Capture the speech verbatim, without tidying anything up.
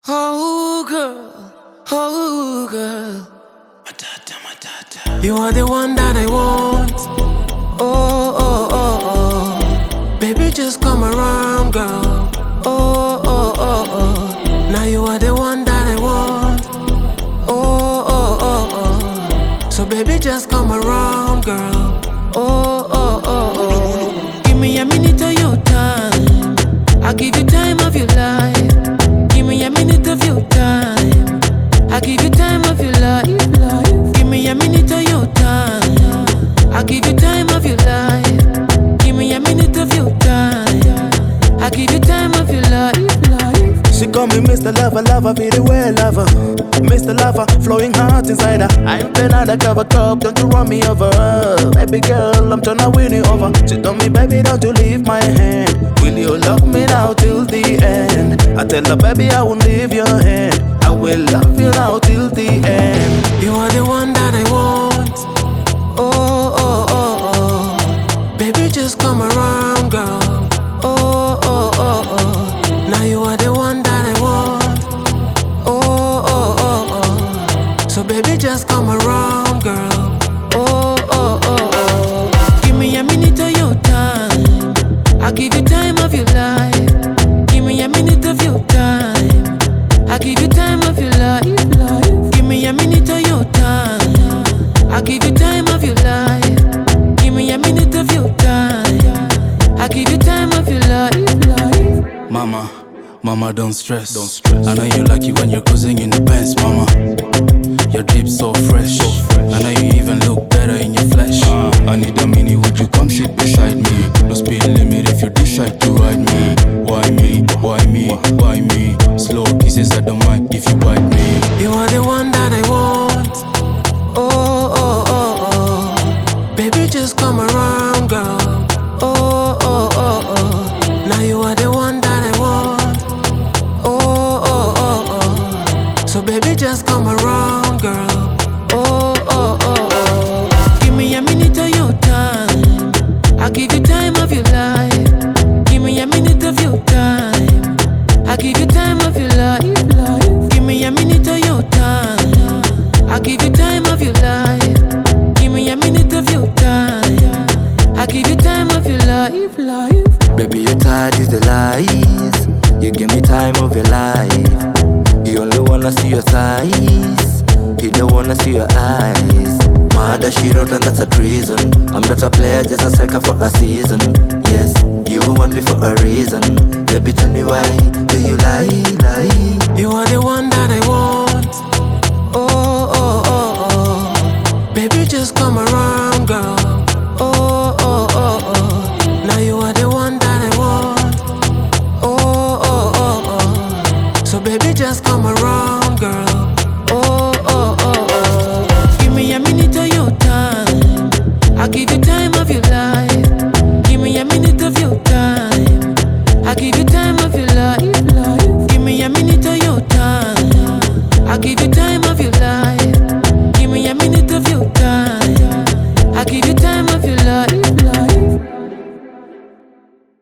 Oh girl, oh girl, you are the one that I want. Oh, oh, oh, oh, baby just come around, girl. Oh, oh, oh, oh, now you are the one that I want. Oh, oh, oh, oh, so baby just come around, girl. Oh, oh, oh, oh, give me a minute of your time, I'll give you time of your life. Give me a minute of your time, I'll give you time of your life. Give me a minute of your time, I'll give you time of your life. Give me a minute of your time, I'll give you time of your life. She call me Mister Lover, lover, be the way lover. Mister Lover, flowing heart inside her. I'm the undercover cup, don't you run me over. Baby girl, I'm tryna win you over. She told me, baby, don't you leave my hand. Will you love me now till the end? I tell her, baby, I won't leave your hand. I will love you now till the end. You are the one that I want. Oh, oh, oh, oh, baby, just come around, girl. Oh, oh, oh, oh, now you are the one that I want. Oh, oh, oh, oh, so baby, just come around, girl. Oh, oh, oh, oh, give me a minute of your time, I'll give you time of your life. Give me a minute of your time, I'll give you time of your life. Give me a minute of your time, I'll give you time of your life. Give me a minute of your time, I'll give you time of your life. Mama, mama, don't stress. Don't stress. I know you like it when you're cruising in the Benz, mama. Your drip so fresh. so fresh. I know you even look better in your flesh. Uh, I need a mini, would you come sit beside me? No speed limit if you decide to ride me. Why me? Why me? Why me? Slow kisses at the mic if you bite me. You are the one that I want. Oh, oh, oh, oh, baby, just come around, girl. Oh, oh, oh, oh, now you are the one that I want. Oh, oh, oh, oh, so baby, just come around, girl. Oh, oh, oh, oh, give me a minute of your time, I'll give you time of your life. Give me a minute of your time, I'll give you time of your life. Give me a minute of your time, I'll give you time of your life. Give me a minute of your time, I'll give you time of your life. life. Baby, your tide is the lies. You give me time of your life. You only wanna see your thighs, you don't wanna see your eyes. Mother, she wrote and that's a treason. I'm not a player, just a sucker for a season. Yes, you want me for a reason. Baby, tell me why do you lie, lie? You are the one that I want. Oh, oh, oh, oh, baby, just come around, girl. Oh, oh, oh, oh, now you are the one that I want. Oh, oh, oh, oh, so baby, just come around, girl. Oh, oh, oh, oh, give me a minute of your time, I'll give you time of your life. Give me a minute of your time, I'll give you time of your life. Give me a minute of your time, I'll give you time.